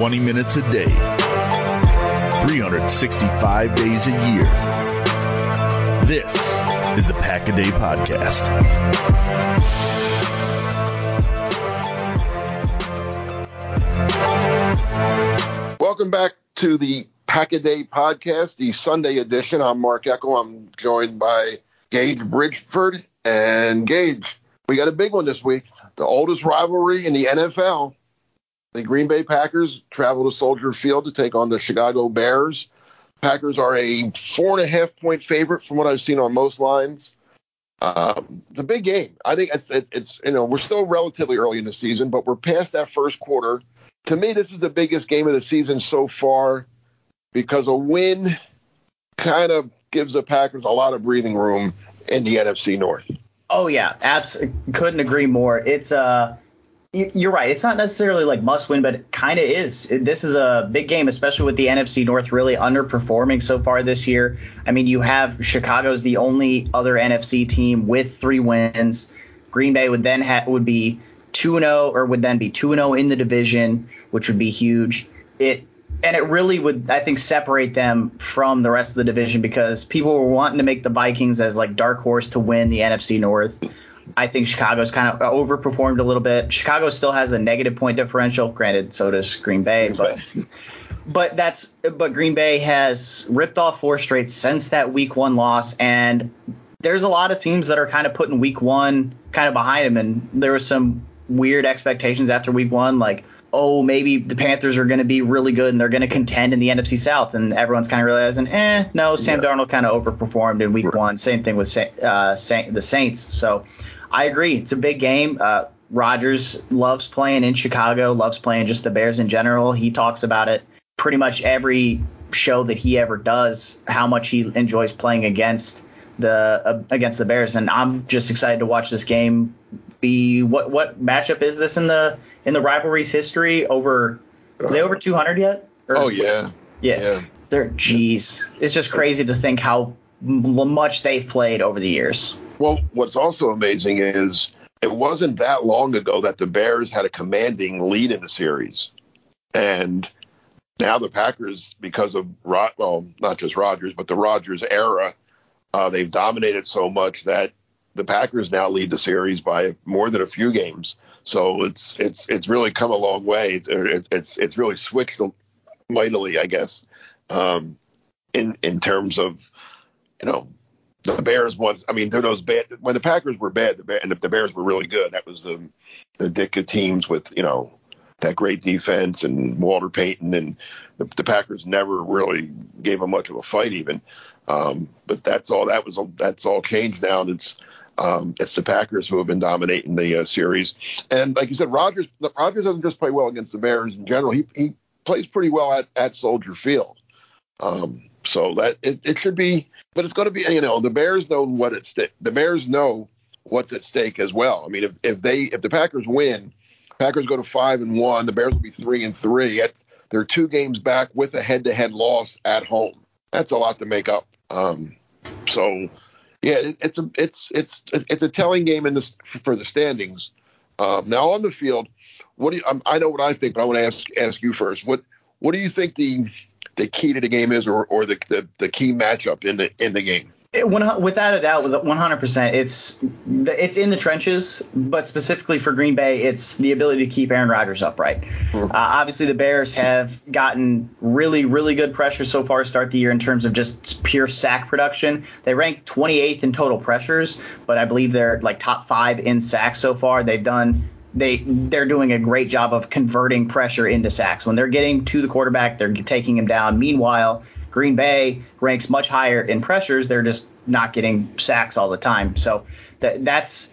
20 minutes a day, 365 days a year. This is the Pack-A-Day Podcast. Welcome back to the Pack-A-Day Podcast, the Sunday edition. I'm Mark Eckel. I'm joined by Gage Bridgeford. And Gage, we got a big one this week. The oldest rivalry in the NFL. The Green Bay Packers travel to Soldier Field to take on the Chicago Bears. Packers are a 4.5-point favorite from what I've seen on most lines. It's a big game. I think it's we're still relatively early in the season, but we're past that first quarter. To me, this is the biggest game of the season so far because a win kind of gives the Packers a lot of breathing room in the NFC North. Oh, yeah. Absolutely. Couldn't agree more. It's you're right. It's not necessarily like must win, but it kind of is. This is a big game, especially with the NFC North really underperforming so far this year. I mean, you have Chicago's the only other NFC team with 3 wins. Green Bay would then would be 2-0 or would then be 2-0 in the division, which would be huge. It really would, I think, separate them from the rest of the division because people were wanting to make the Vikings as like dark horse to win the NFC North. I think Chicago's kind of overperformed a little bit. Chicago still has a negative point differential. Granted, so does Green Bay, but Green Bay has ripped off 4 straight since that Week 1 loss, and there's a lot of teams that are kind of putting Week 1 kind of behind them, and there was some weird expectations after Week 1, like, oh, maybe the Panthers are going to be really good and they're going to contend in the NFC South. And everyone's kind of realizing, no, Sam Darnold kind of overperformed in Week 1. Same thing with the Saints. So I agree. It's a big game. Rodgers loves playing in Chicago, loves playing just the Bears in general. He talks about it pretty much every show that he ever does, how much he enjoys playing against the Bears. And I'm just excited to watch this game. What matchup is this in the rivalry's history? Are they over 200 yet? Yeah. It's just crazy to think how much they've played over the years. Well, what's also amazing is it wasn't that long ago that the Bears had a commanding lead in the series, and now the Packers, because of not just Rodgers, but the Rodgers era, they've dominated so much that the Packers now lead the series by more than a few games. So it's really come a long way. It's really switched mightily, I guess, in terms of, the Bears once. I mean, they're those bad when the Packers were bad, and the Bears were really good. That was the Ditka teams with that great defense and Walter Payton, and the Packers never really gave them much of a fight even. But that's all changed now. And it's the Packers who have been dominating the series. And like you said, Rodgers doesn't just play well against the Bears in general. He plays pretty well at Soldier Field. So that it should be, but it's going to be, the Bears know what at stake. The Bears know what's at stake as well. I mean, if the Packers win, Packers go to 5-1, the Bears will be 3-3. They're 2 games back with a head-to-head loss at home. That's a lot to make up. So yeah, it's a telling game for the standings. Now on the field, I know what I think, but I want to ask you first. What do you think the key to the game is, or the key matchup in the game? Without a doubt, 100%, it's in the trenches, but specifically for Green Bay, it's the ability to keep Aaron Rodgers upright. Mm-hmm. Obviously, the Bears have gotten really, really good pressure so far to start the year in terms of just pure sack production. They rank 28th in total pressures, but I believe they're like top 5 in sacks so far. They're doing a great job of converting pressure into sacks. When they're getting to the quarterback, they're taking him down. Meanwhile, Green Bay ranks much higher in pressures. They're just not getting sacks all the time. So that's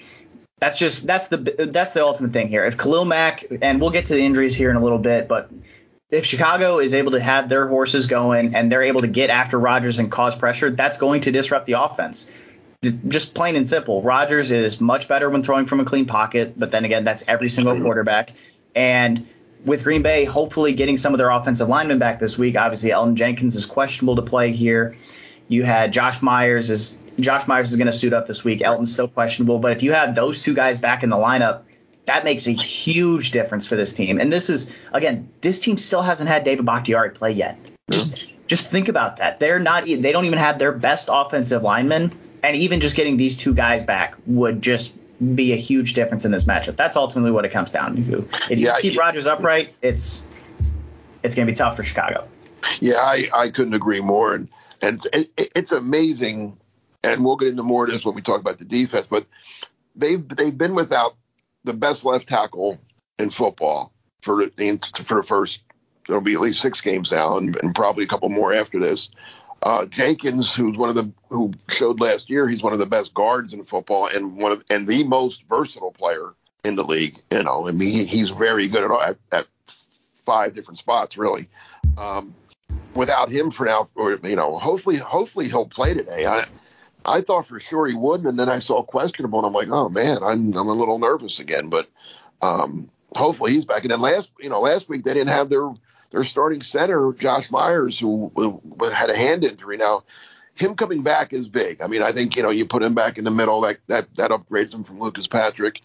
the ultimate thing here. If Khalil Mack, and we'll get to the injuries here in a little bit, but if Chicago is able to have their horses going and they're able to get after Rodgers and cause pressure, that's going to disrupt the offense. Just plain and simple. Rodgers is much better when throwing from a clean pocket, but then again, that's every single quarterback. And with Green Bay hopefully getting some of their offensive linemen back this week, obviously Elgton Jenkins is questionable to play here. You had Josh Myers is going to suit up this week. Elton's still questionable. But if you have those 2 guys back in the lineup, That makes a huge difference for this team. And this is, again, this team still hasn't had David Bakhtiari play yet. Just think about that. They don't even have their best offensive lineman, and even just getting these two guys back would just be a huge difference in this matchup. That's ultimately what it comes down to. If you keep Rodgers upright, it's going to be tough for Chicago. Yeah, I couldn't agree more. And it's amazing, and we'll get into more of this when we talk about the defense, but they've been without the best left tackle in football for the first, there'll be at least 6 games now, and probably a couple more after this. Jenkins, who showed last year, he's one of the best guards in football and the most versatile player in the league. You know, I mean, he's very good at 5 different spots, really. Without him for now, or hopefully he'll play today. I thought for sure he wouldn't, and then I saw questionable, and I'm like, oh man, I'm a little nervous again. But hopefully he's back. And then last week they didn't have their starting center, Josh Myers, who had a hand injury. Now, him coming back is big. I mean, I think you put him back in the middle, that upgrades him from Lucas Patrick.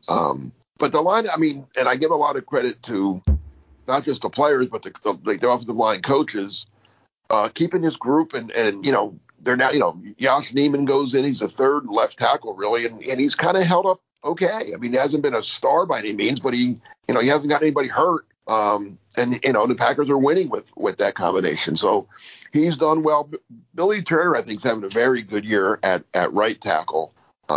But the line, I mean, and I give a lot of credit to not just the players, but the offensive line coaches, keeping this group and they're now, Josh Neiman goes in. He's the third left tackle, really, and he's kind of held up okay. I mean, he hasn't been a star by any means, but he hasn't got anybody hurt. And the Packers are winning with that combination. So he's done well. Billy Turner, I think, is having a very good year at right tackle.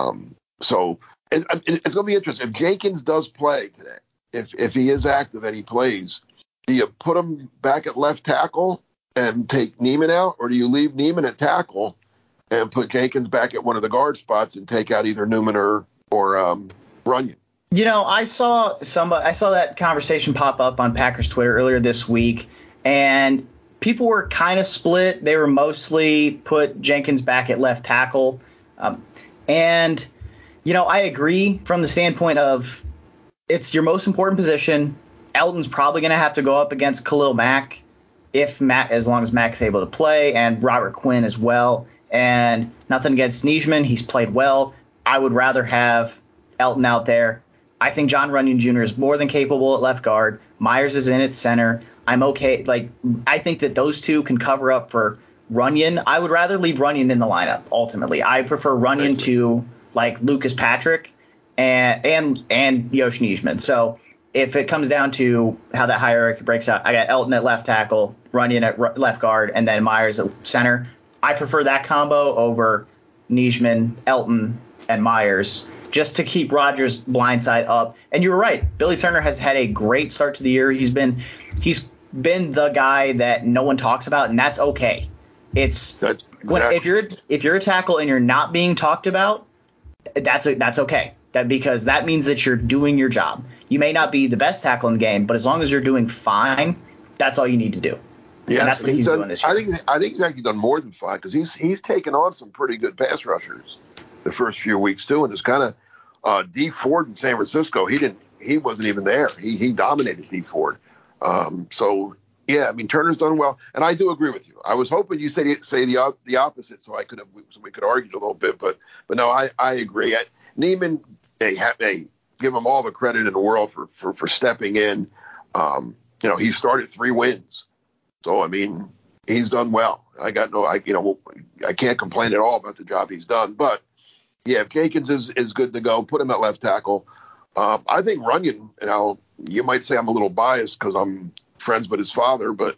So it's going to be interesting. If Jenkins does play today, if he is active and he plays, do you put him back at left tackle and take Neiman out, or do you leave Neiman at tackle and put Jenkins back at one of the guard spots and take out either Newman or Runyon? I saw that conversation pop up on Packers Twitter earlier this week, and people were kind of split. They were mostly put Jenkins back at left tackle. And I agree from the standpoint of it's your most important position. Elton's probably going to have to go up against Khalil Mack as long as Mack is able to play, and Robert Quinn as well. And nothing against Nijman. He's played well. I would rather have Elton out there. I think John Runyon Jr. is more than capable at left guard. Myers is in at center. I'm okay. I think that those two can cover up for Runyon. I would rather leave Runyon in the lineup, ultimately. I prefer Runyon to Lucas Patrick and Yosh Nijman. So if it comes down to how that hierarchy breaks out, I got Elton at left tackle, Runyon at left guard, and then Myers at center. I prefer that combo over Nijman, Elton, and Myers, just to keep Rodgers' blind side up. And you're right, Billy Turner has had a great start to the year. He's been the guy that no one talks about, and that's okay. If you're a tackle and you're not being talked about, that's okay. Because that means that you're doing your job. You may not be the best tackle in the game, but as long as you're doing fine, that's all you need to do. Yeah, and that's what he's doing this year. I think he's actually done more than fine, because he's taken on some pretty good pass rushers the first few weeks too, and it's kind of D Ford in San Francisco. He wasn't even there. He dominated D Ford. So yeah, I mean, Turner's done well, and I do agree with you. I was hoping you say the opposite, so we could argue a little bit, but no, I agree. Neiman, they give him all the credit in the world for stepping in. He started 3 wins, so I mean, he's done well. I can't complain at all about the job he's done. But yeah, if Jenkins is good to go, put him at left tackle. I think Runyon. You might say I'm a little biased because I'm friends with his father, but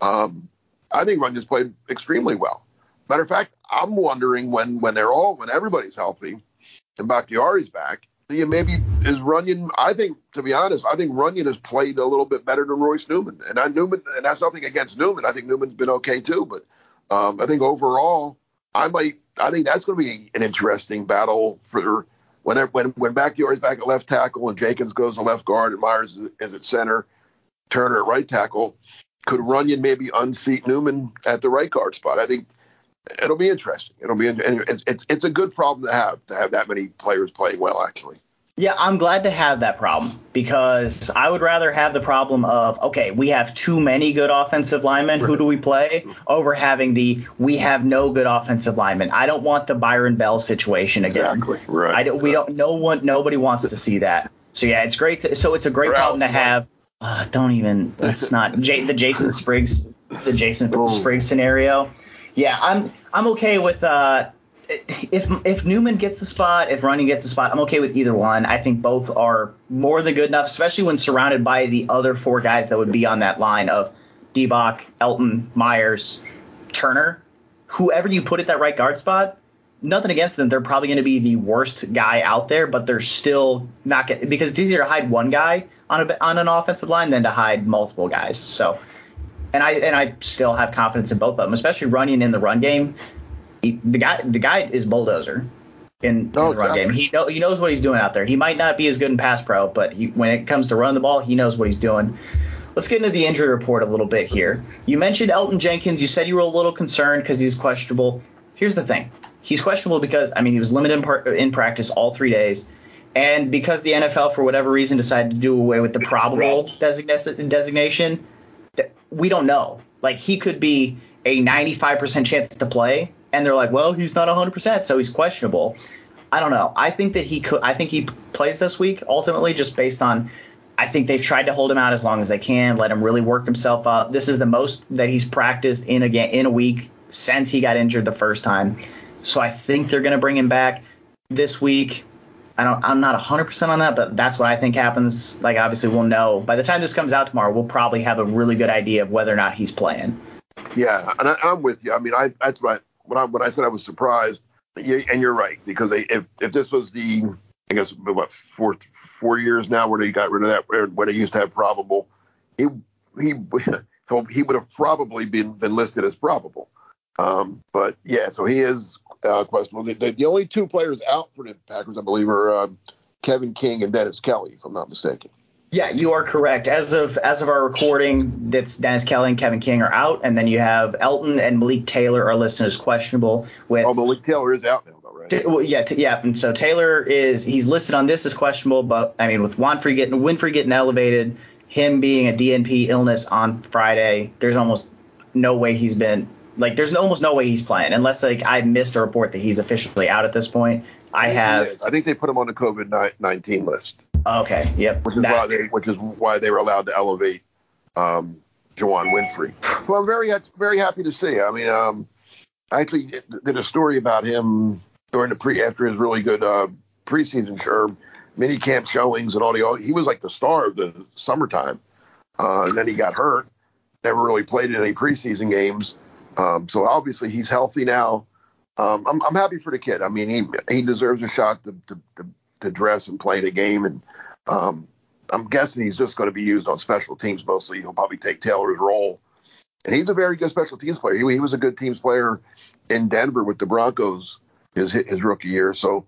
I think Runyon's played extremely well. Matter of fact, I'm wondering when everybody's healthy and Bakhtiari's back, is Runyon? I think, to be honest, Runyon has played a little bit better than Royce Newman, and that's nothing against Newman. I think Newman's been okay too, but I think overall, I think that's going to be an interesting battle for when Bakhtiari's back at left tackle and Jenkins goes to left guard and Myers is at center, Turner at right tackle. Could Runyon maybe unseat Newman at the right guard spot? I think it'll be interesting. It's a good problem to have that many players playing well, actually. Yeah, I'm glad to have that problem, because I would rather have the problem of, okay, we have too many good offensive linemen. Who do we play? Over having we have no good offensive linemen. I don't want the Byron Bell situation again. Exactly. Right. Nobody wants to see that. So yeah, it's great. It's a great problem to have. Don't even. Let's not. The Jason Spriggs scenario. Yeah, I'm okay with if Newman gets the spot, if Runyan gets the spot, I'm okay with either one. I think both are more than good enough, especially when surrounded by the other four guys that would be on that line of Dibach, Elton, Myers, Turner. Whoever you put at that right guard spot, nothing against them. They're probably going to be the worst guy out there, but they're still not getting, because it's easier to hide one guy on an offensive line than to hide multiple guys. So, and I still have confidence in both of them, especially Runyan in the run game. The guy is bulldozer in the run game. He knows what he's doing out there. He might not be as good in pass pro, but when it comes to running the ball, he knows what he's doing. Let's get into the injury report a little bit here. You mentioned Elton Jenkins. You said you were a little concerned because he's questionable. Here's the thing. He's questionable because, he was limited in practice all 3 days. And because the NFL, for whatever reason, decided to do away with the probable designation, we don't know. Like, he could be a 95% chance to play, and they're like, well, he's not 100%, so he's questionable. I don't know. I think that he could. I think he plays this week, ultimately, just based on – I think they've tried to hold him out as long as they can, let him really work himself up. This is the most that he's practiced in a week since he got injured the first time. So I think they're going to bring him back this week. I'm not 100% on that, but that's what I think happens. Like, obviously, we'll know. By the time this comes out tomorrow, we'll probably have a really good idea of whether or not he's playing. Yeah, and I'm with you. That's right. When I said I was surprised, and you're right, because if this was the, I guess, what, 4 years now where they got rid of that, when they used to have probable, he would have probably been listed as probable. But yeah, so he is questionable. The only two players out for the Packers, I believe, are Kevin King and Dennis Kelly, if I'm not mistaken. Yeah, you are correct. As of our recording, that's Dennis Kelly and Kevin King are out, and then you have Elton and Malik Taylor are listed as questionable. Malik Taylor is out now, though, right? Yeah. And so Taylor he's listed on this as questionable, but with Winfrey getting elevated, him being a DNP illness on Friday, there's almost no way he's been. There's almost no way he's playing, unless I missed a report that he's officially out at this point. I think they put him on the COVID-19 list. Okay. Yep. Which is why they were allowed to elevate Juwann Winfrey. Well, I'm very, very happy to see. I actually did a story about him during after his really good preseason mini camp showings and all. He was like the star of the summertime, and then he got hurt. Never really played in any preseason games. So obviously he's healthy now. I'm happy for the kid. He deserves a shot to dress and play the game. And I'm guessing he's just going to be used on special teams mostly. He'll probably take Taylor's role. And he's a very good special teams player. He was a good teams player in Denver with the Broncos his rookie year. So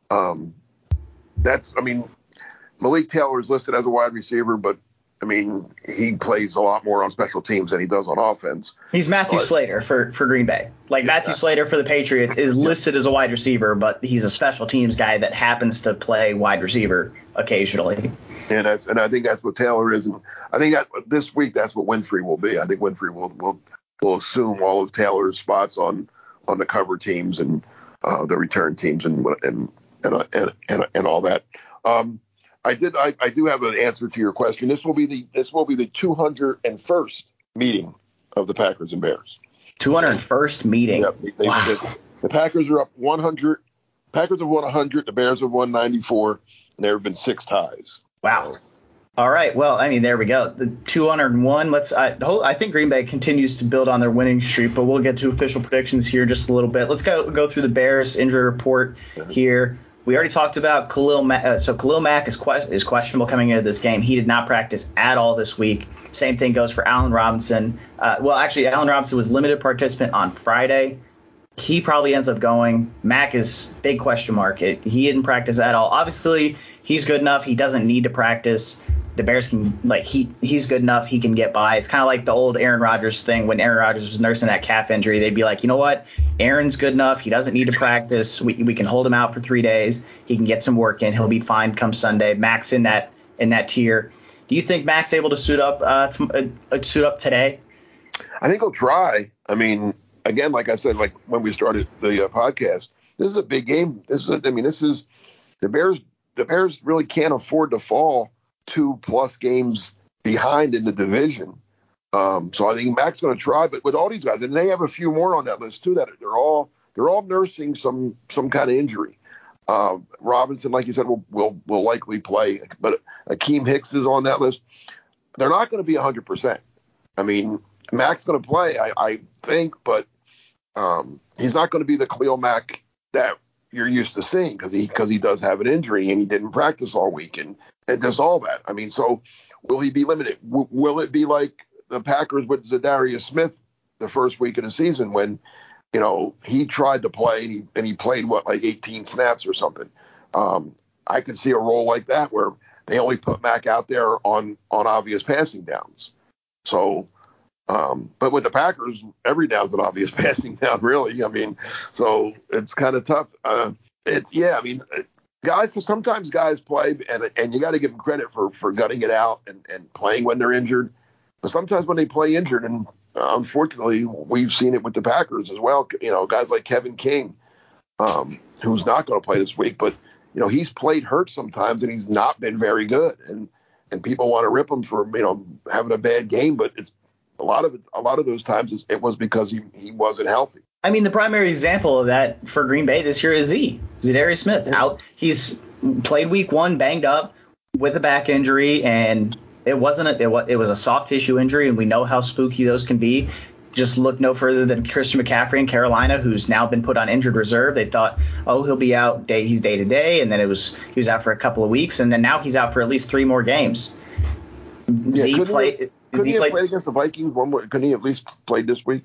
Malik Taylor is listed as a wide receiver, but he plays a lot more on special teams than he does on offense. He's Matthew Slater for Green Bay. Matthew Slater for the Patriots is listed as a wide receiver, but he's a special teams guy that happens to play wide receiver occasionally. And I think that's what Taylor is. And I think that this week that's what Winfrey will be. I think Winfrey will assume all of Taylor's spots on the cover teams and the return teams and all that. I do have an answer to your question. This will be the 201st meeting of the Packers and Bears. 201st meeting. Yep. The Packers are up 100. Packers have won 100. The Bears have won 94, and there have been 6 ties. Wow. All right. Well, there we go. The 201. I think Green Bay continues to build on their winning streak, but we'll get to official predictions here in just a little bit. Let's go through the Bears injury report here. We already talked about Khalil Mack. So Khalil Mack is questionable coming into this game. He did not practice at all this week. Same thing goes for Allen Robinson. Allen Robinson was limited participant on Friday. He probably ends up going. Mack is big question mark. He didn't practice at all. Obviously, he's good enough. He doesn't need to practice. The Bears can he's good enough. He can get by. It's kind of like the old Aaron Rodgers thing when Aaron Rodgers was nursing that calf injury. They'd be like, you know what? Aaron's good enough. He doesn't need to practice. We can hold him out for 3 days. He can get some work in. He'll be fine come Sunday. Mack's in that tier. Do you think Mack's able to suit up today? I think he'll try. Again, like I said, like when we started the podcast, this is a big game. This is the Bears the Bears really can't afford to fall 2+ games behind in the division. So I think Mac's going to try, but with all these guys, and they have a few more on that list too, that they're all nursing some kind of injury. Robinson, like you said, will likely play, but Akeem Hicks is on that list. They're not going to be 100%. I mean, Mac's going to play, I think, but he's not going to be the Khalil Mack that you're used to seeing because he does have an injury and he didn't practice all week and just all that. I mean, so will he be limited? Will it be like the Packers with Zadarius Smith the first week of the season when, he tried to play and he played like 18 snaps or something? I could see a role like that where they only put Mack out there on obvious passing downs. So, but with the Packers, every down's an obvious passing down, really. I mean, so it's kind of tough. Sometimes guys play, and you got to give them credit for gutting it out and playing when they're injured. But sometimes when they play injured, and unfortunately, we've seen it with the Packers as well. Guys like Kevin King, who's not going to play this week, but he's played hurt sometimes, and he's not been very good. And people want to rip him for having a bad game, but it's a lot of those times it was because he wasn't healthy. I mean, the primary example of that for Green Bay this year is Zadarius Smith out. He's played week 1 banged up with a back injury, and it was a soft tissue injury, and we know how spooky those can be. Just look no further than Christian McCaffrey in Carolina, who's now been put on injured reserve. They thought, he'll be out he's day to day, and then he was out for a couple of weeks, and then now he's out for at least 3 more games. Couldn't he have played against the Vikings? Couldn't he at least played this week?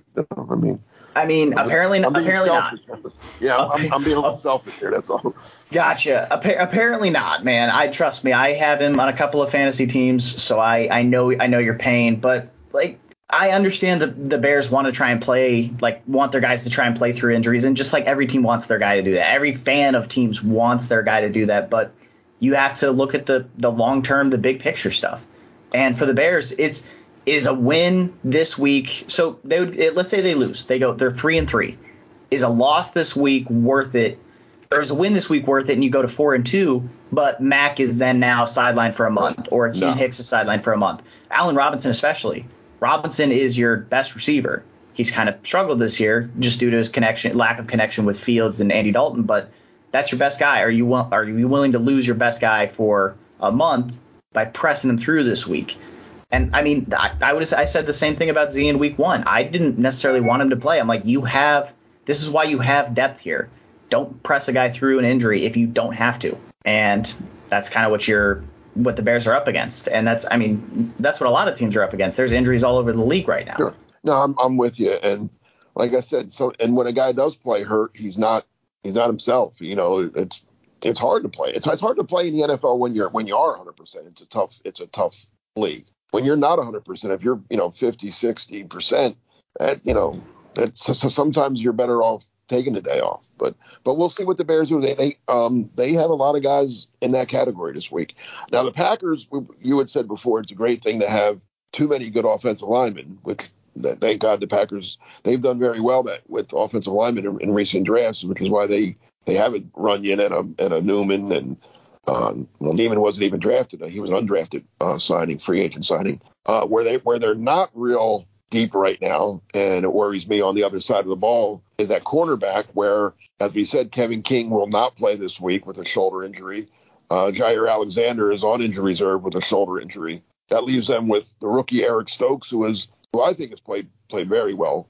I mean, apparently not. Yeah, I'm being a little selfish here. That's all. Gotcha. Apparently not, man. Trust me. I have him on a couple of fantasy teams, so I know your pain. But I understand the Bears want to try and play, want their guys to try and play through injuries, and just like every team wants their guy to do that. Every fan of teams wants their guy to do that, but you have to look at the long term, the big picture stuff. And for the Bears, is a win this week. So let's say they lose. They're 3-3. Is a loss this week worth it? Or is a win this week worth it? And you go to 4-2, but Mack is then now sidelined for a month, or Akeem Hicks is sidelined for a month. Allen Robinson especially. Robinson is your best receiver. He's kind of struggled this year just due to his lack of connection with Fields and Andy Dalton, but that's your best guy. Are you willing to lose your best guy for a month by pressing him through this week? And I mean, I said the same thing about Z in week 1. I didn't necessarily want him to play. I'm like, this is why you have depth here. Don't press a guy through an injury if you don't have to. And that's kind of what the Bears are up against. And that's what a lot of teams are up against. There's injuries all over the league right now. Sure. No, I'm with you. And like I said, and when a guy does play hurt, he's not himself. It's hard to play. It's hard to play in the NFL when you are 100%. It's a tough league. When you're not 100%, if you're 50, 60%, sometimes you're better off taking the day off. But we'll see what the Bears do. They have a lot of guys in that category this week. Now the Packers, you had said before, it's a great thing to have too many good offensive linemen. Which thank God the Packers, they've done very well with offensive linemen in recent drafts, which is why they haven't Runyon and a Newman and. Neiman wasn't even drafted. He was undrafted free agent signing. Where they're not real deep right now, and it worries me on the other side of the ball, is that cornerback where, as we said, Kevin King will not play this week with a shoulder injury. Jair Alexander is on injury reserve with a shoulder injury. That leaves them with the rookie Eric Stokes, who I think has played very well.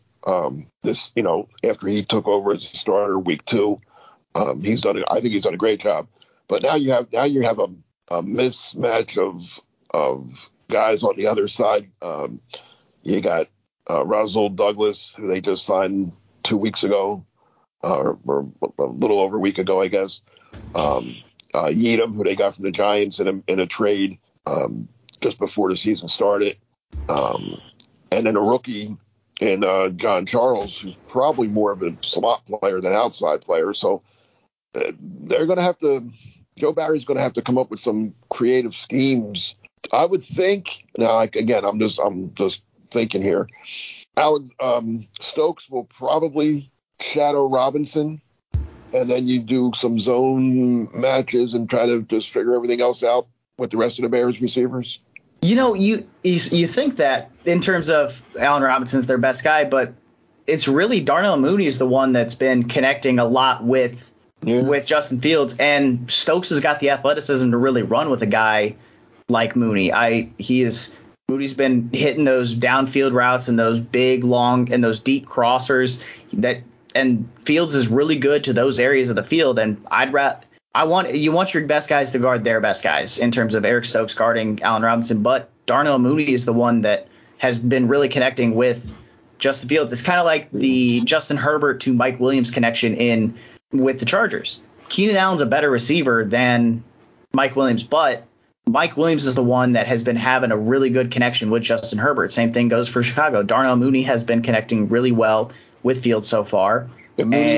After he took over as a starter week 2, I think he's done a great job. But now you have a mismatch of guys on the other side. You got Rasul Douglas, who they just signed 2 weeks ago, or a little over a week ago, I guess. Yeadham, who they got from the Giants in a trade just before the season started, and then a rookie in John Charles, who's probably more of a slot player than outside player. So they're going to have to. Joe Barry's going to have to come up with some creative schemes. I would think. Now, I'm just thinking here. Stokes will probably shadow Robinson and then you do some zone matches and try to just figure everything else out with the rest of the Bears receivers? You think that in terms of Allen Robinson's their best guy, but it's really Darnell Mooney is the one that's been connecting a lot with Justin Fields, and Stokes has got the athleticism to really run with a guy like Mooney. Moody's been hitting those downfield routes and those big, long, and those deep crossers and Fields is really good to those areas of the field. And you want your best guys to guard their best guys in terms of Eric Stokes guarding Allen Robinson. But Darnell Mooney is the one that has been really connecting with Justin Fields. It's kind of like the Justin Herbert to Mike Williams connection with the Chargers. Keenan Allen's a better receiver than Mike Williams, but Mike Williams is the one that has been having a really good connection with Justin Herbert. Same thing goes for Chicago. Darnell Mooney has been connecting really well with Fields so far. Mooney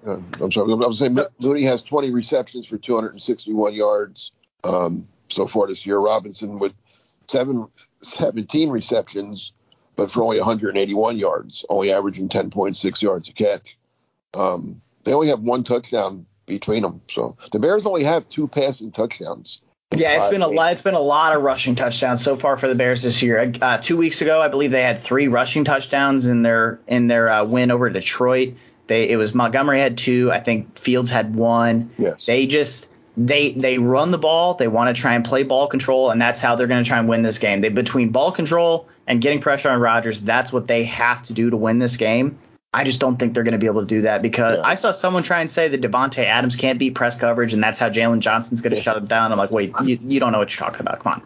has 20 receptions for 261 yards so far this year. Robinson with 17 receptions, but for only 181 yards, only averaging 10.6 yards a catch. They only have one touchdown between them. So the Bears only have 2 passing touchdowns. Yeah, it's been a lot of rushing touchdowns so far for the Bears this year. 2 weeks ago, I believe they had 3 rushing touchdowns in their win over Detroit. It was Montgomery had 2. I think Fields had 1. Yes. They run the ball. They want to try and play ball control, and that's how they're going to try and win this game. Between ball control and getting pressure on Rodgers, that's what they have to do to win this game. I just don't think they're going to be able to do that because I saw someone try and say that Devontae Adams can't beat press coverage, and that's how Jalen Johnson's going to shut him down. I'm like, wait, you don't know what you're talking about. Come on.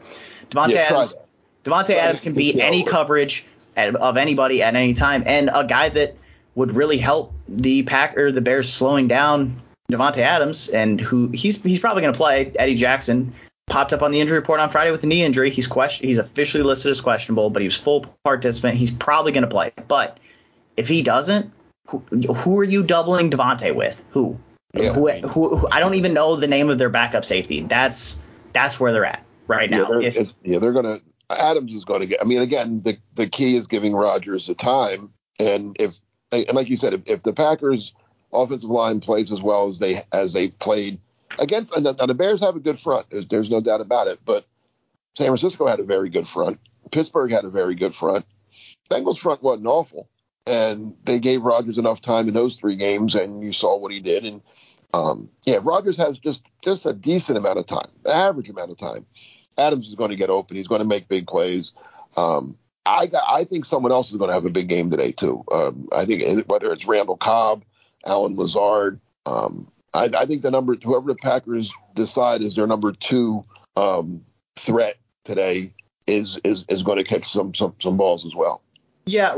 Devontae Adams can beat any coverage of anybody at any time, and a guy that would really help the Bears slowing down Devontae Adams, and who he's probably going to play. Eddie Jackson popped up on the injury report on Friday with a knee injury. He's officially listed as questionable, but he was full participant. He's probably going to play. But if he doesn't, who are you doubling Devontae with? Who? I don't even know the name of their backup safety. That's where they're at right now. They're going to. Adams is going to get. I mean, again, the key is giving Rodgers the time, and like you said, if the Packers offensive line plays as well as they've played against, and the Bears have a good front. There's no doubt about it. But San Francisco had a very good front. Pittsburgh had a very good front. Bengals front wasn't awful, and they gave Rodgers enough time in those 3 games, and you saw what he did. And if Rodgers has just a decent amount of time, average amount of time, Adams is going to get open. He's going to make big plays. I think someone else is going to have a big game today too. I think whether it's Randall Cobb, Allen Lazard. I think whoever the Packers decide is their number 2 threat today is going to catch some balls as well. Yeah,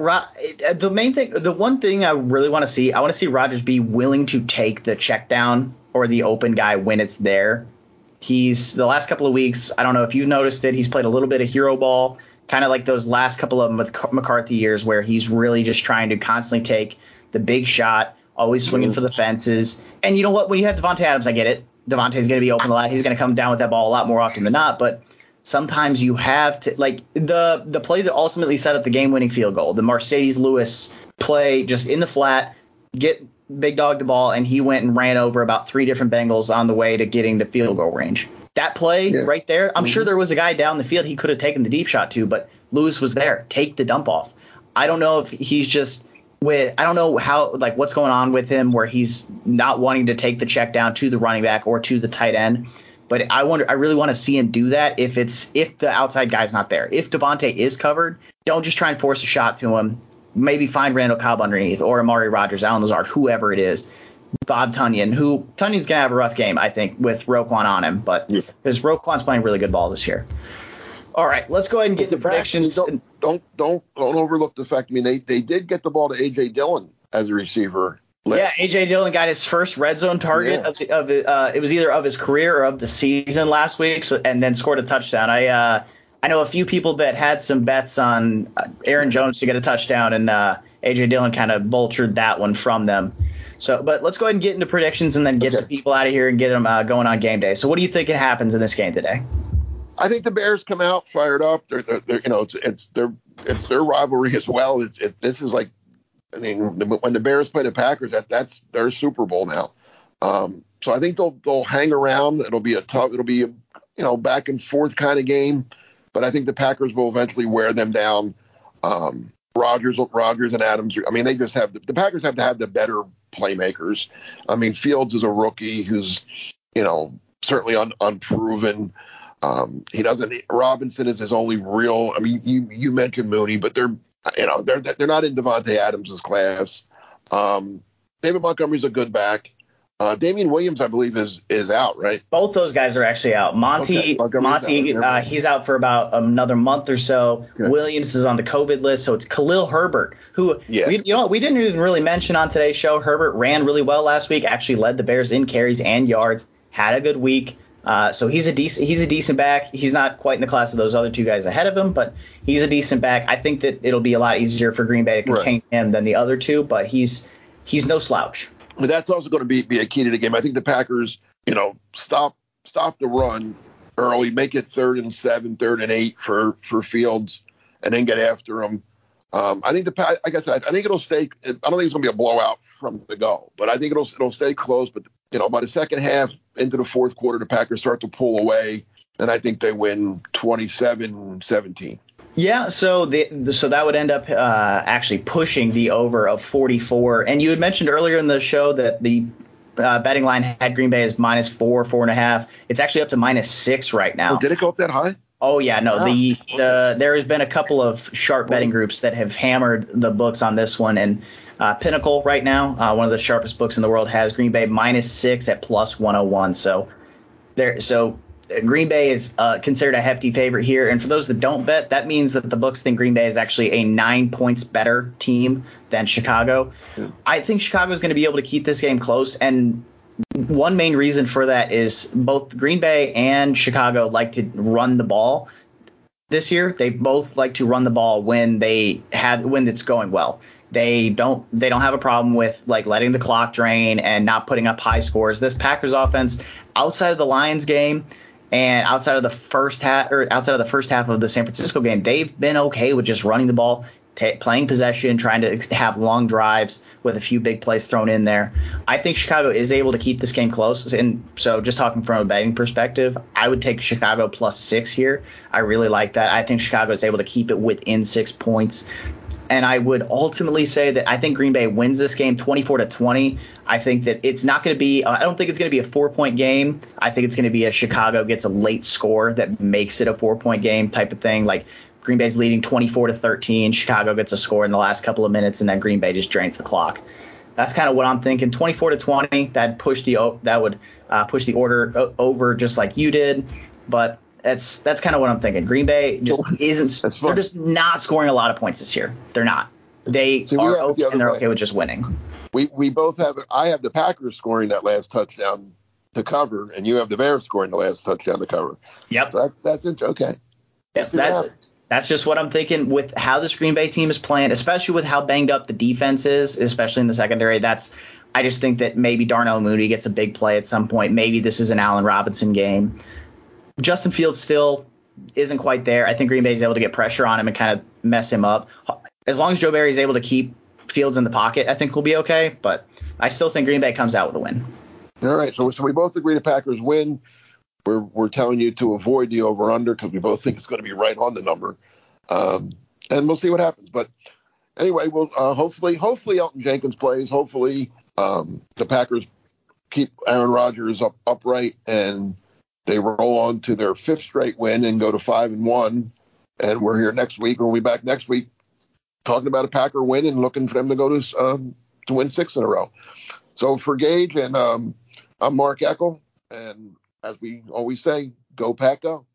the one thing I really want to see, I want to see Rodgers be willing to take the check down or the open guy when it's there. He's the last couple of weeks, I don't know if you noticed it, he's played a little bit of hero ball, kind of like those last couple of McCarthy years where he's really just trying to constantly take the big shot, always swinging for the fences. And you know what? When you have Devontae Adams, I get it. Devontae's going to be open a lot. He's going to come down with that ball a lot more often than not. But sometimes you have to, like the play that ultimately set up the game-winning field goal, the Mercedes Lewis play just in the flat, get Big Dog the ball, and he went and ran over about 3 different Bengals on the way to getting to field goal range. That play right there, I'm sure there was a guy down the field he could have taken the deep shot to, but Lewis was there. Take the dump off. I don't know if he's just I don't know how, like, what's going on with him where he's not wanting to take the check down to the running back or to the tight end. But I really want to see him do that if the outside guy's not there. If Devontae is covered, don't just try and force a shot to him. Maybe find Randall Cobb underneath or Amari Rodgers, Allen Lazard, whoever it is. Bob Tunyon, Tunyon's going to have a rough game, I think, with Roquan on him. But because Roquan's playing really good ball this year. All right, let's go ahead and get to predictions. Don't overlook the fact. I mean, they did get the ball to A.J. Dillon as a receiver. Yeah, A.J. Dillon got his first red zone target of it was either of his career or of the season last week, and then scored a touchdown. I know a few people that had some bets on Aaron Jones to get a touchdown, and A.J. Dillon kind of vultured that one from them. So, but let's go ahead and get into predictions and then get the people out of here and get them going on game day. So what do you think happens in this game today? I think the Bears come out fired up. They're it's their rivalry as well. This is like, I mean, when the Bears play the Packers, that's their Super Bowl now. So I think they'll hang around. It'll be a back and forth kind of game, but I think the Packers will eventually wear them down. Rodgers and Adams. I mean, they just have the Packers have to have the better playmakers. I mean, Fields is a rookie who's, certainly unproven. Robinson is his only real. I mean, you mentioned Mooney, but they're not in Devontae Adams' class. David Montgomery's a good back. Damian Williams, I believe, is out, right? Both those guys are actually out. Monty, he's out for about another month or so. Okay. Williams is on the COVID list, so it's Khalil Herbert, who we didn't even really mention on today's show. Herbert ran really well last week, actually led the Bears in carries and yards, had a good week. So he's a decent back. He's not quite in the class of those other two guys ahead of him, but he's a decent back. I think that it'll be a lot easier for Green Bay to contain him than the other two, but he's no slouch. But that's also going to be a key to the game. I think the Packers, stop the run early, make it 3rd and 7, 3rd and 8 for Fields, and then get after him. I think like I said, I think it'll stay. I don't think it's going to be a blowout from the go, but I think it'll stay close. But by the second half into the fourth quarter, the Packers start to pull away, and I think they win 27-17. Yeah, so that would end up actually pushing the over of 44. And you had mentioned earlier in the show that the betting line had Green Bay as -4, 4.5. It's actually up to -6 right now. Oh, did it go up that high? Oh yeah, no. There has been a couple of sharp betting groups that have hammered the books on this one, and Pinnacle right now, one of the sharpest books in the world, has Green Bay -6 at +101. So Green Bay is considered a hefty favorite here. And for those that don't bet, that means that the books think Green Bay is actually a 9 points better team than Chicago. Yeah. I think Chicago is going to be able to keep this game close. And one main reason for that is both Green Bay and Chicago like to run the ball this year. They both like to run the ball when it's going well. They don't have a problem with letting the clock drain and not putting up high scores. This Packers offense, outside of the Lions game, and outside of the first half of the San Francisco game, they've been okay with just running the ball, playing possession, trying to have long drives with a few big plays thrown in there. I think Chicago is able to keep this game close. And so just talking from a betting perspective, I would take Chicago +6 here. I really like that. I think Chicago is able to keep it within 6 points. And I would ultimately say that I think Green Bay wins this game 24-20. I think that it's not going to be I don't think it's going to be a 4-point game. I think it's going to be a Chicago gets a late score that makes it a 4-point game type of thing. Like Green Bay's leading 24-13. Chicago gets a score in the last couple of minutes, and then Green Bay just drains the clock. That's kind of what I'm thinking. 24-20. That would push the order over just like you did. But that's kind of what I'm thinking. Green Bay just they're just not scoring a lot of points this year. They're not. They are okay, and they're okay with just winning. We both have – I have the Packers scoring that last touchdown to cover, and you have the Bears scoring the last touchdown to cover. Yep. So that's it. Okay. Yep, that's just what I'm thinking with how this Green Bay team is playing, especially with how banged up the defense is, especially in the secondary. I just think that maybe Darnell Mooney gets a big play at some point. Maybe this is an Allen Robinson game. Justin Fields still isn't quite there. I think Green Bay is able to get pressure on him and kind of mess him up. As long as Joe Barry is able to keep Fields in the pocket, I think we'll be okay. But I still think Green Bay comes out with a win. All right, so we both agree the Packers win. We're telling you to avoid the over-under because we both think it's going to be right on the number. And we'll see what happens. But anyway, we'll hopefully Elgton Jenkins plays. Hopefully the Packers keep Aaron Rodgers upright and they roll on to their 5th straight win and go to 5-1. And we're here next week. We'll be back next week talking about a Packer win and looking for them to go to win 6 in a row. So for Gage and I'm Mark Eckel. And as we always say, go Pack Go.